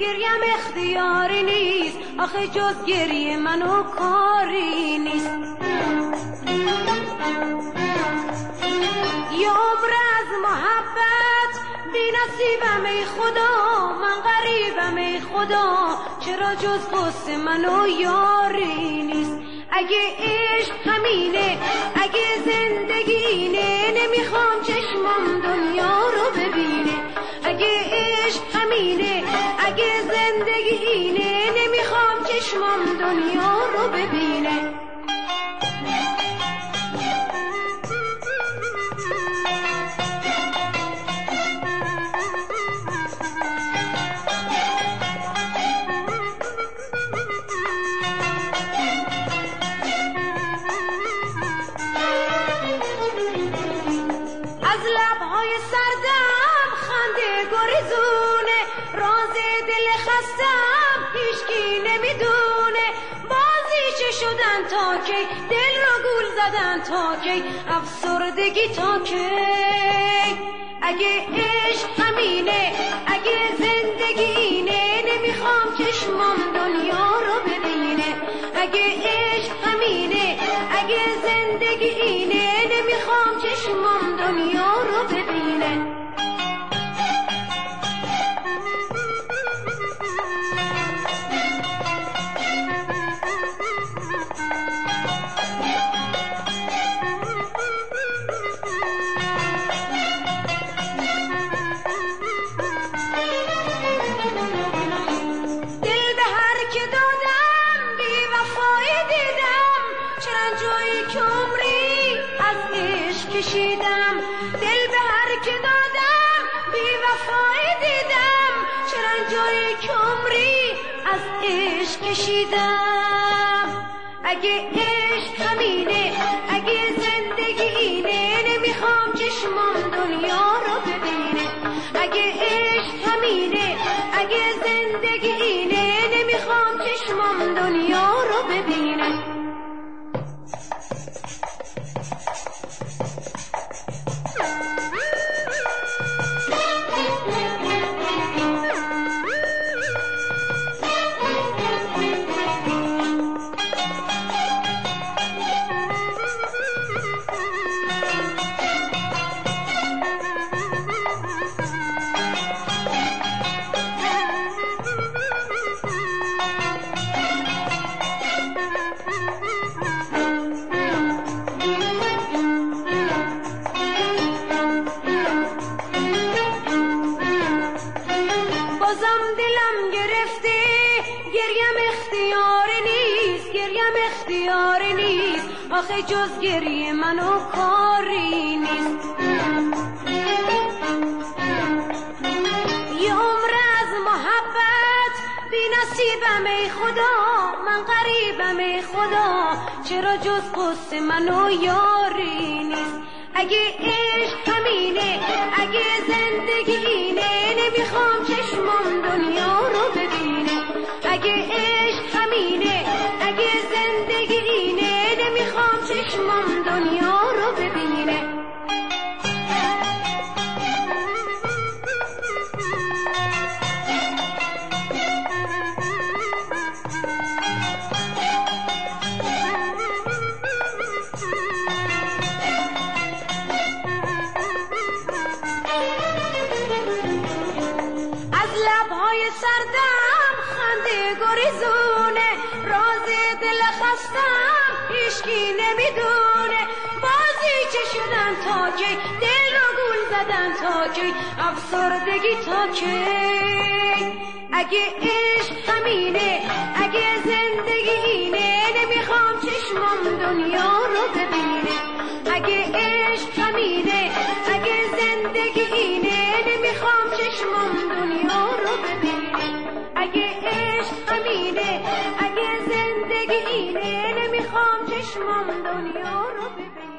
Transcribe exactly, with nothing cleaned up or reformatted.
گریم اختیاری نیست، آخه جز گریه منو کاری نیست. یه عمر از محبت بی نصیبم ای خدا، من غریبم ای خدا، چرا جز قصه منو یاری نیست. اگه عشق همینه، اگه زندگی اینه، نمیخوام چشمم دنیا رو ببینه. اگه عشق همینه، اگه زندگی اینه، نمیخوام چشمم دنیا رو ببینه. از لبهای سردم خنده گریزونه، راز دل خستم هیچکی نمیدونه. بازی چه شدن تا کی، دل رو گول زدن تا کی، افسردگی تا کی. اگه عشق همینه، اگه زندگی اینه، نمیخوام چشمم دنیا رو ببینه. اگه عشق همینه، اگه زندگی اینه، نمیخوام چشمم دنیا رو ببینه. دل به هر که دادم بی وفایی دیدم، چرا جایی که عمری از عشق کشیدم. دل به هر که دادم بی وفایی دیدم، چرا جایی که عمری از عشق کشیدم. اگه عشق همینه، اگه زندگی اینه، نمیخوام چشمم دنیا رو ببینه. اگه عشق همینه، اگه زندگی اینه، نمیخوام چشمم دنیا رو ببینه. بازم دلم گرفته، گریم اختیاری نیست، گریم اختیاری نیست، آخه جز گریه منو کاری نیست. یه عمر از محبت بی نصیبم ای خدا، من غریبم ای خدا، چرا جز قصه منو یاری نیست. اگه عشق همینه، اگه زندگی اینه، نمیخوام چشمم دنیا رو ببینه. اگه عشق همینه، اگه زندگی اینه، نمیخوام چشمم دنیا رو ببینه. از لبهای سردم خنده گریزونه، راز دل خستم هیچکی نمیدونه. بازی چه شدن تا کی، دل رو گول زدن تا کی، افسردگی تا کی. اگه عشق همینه، اگه زندگی اینه، نمیخوام چشمم دنیا رو ببینه. اگه عشق همینه، اگه زندگی اینه، نمیخوام چشمم دنیا رو ببینه. اگه عشق همینه، اگه زندگی اینه، نمیخوام چشمم دنیا رو ببینه.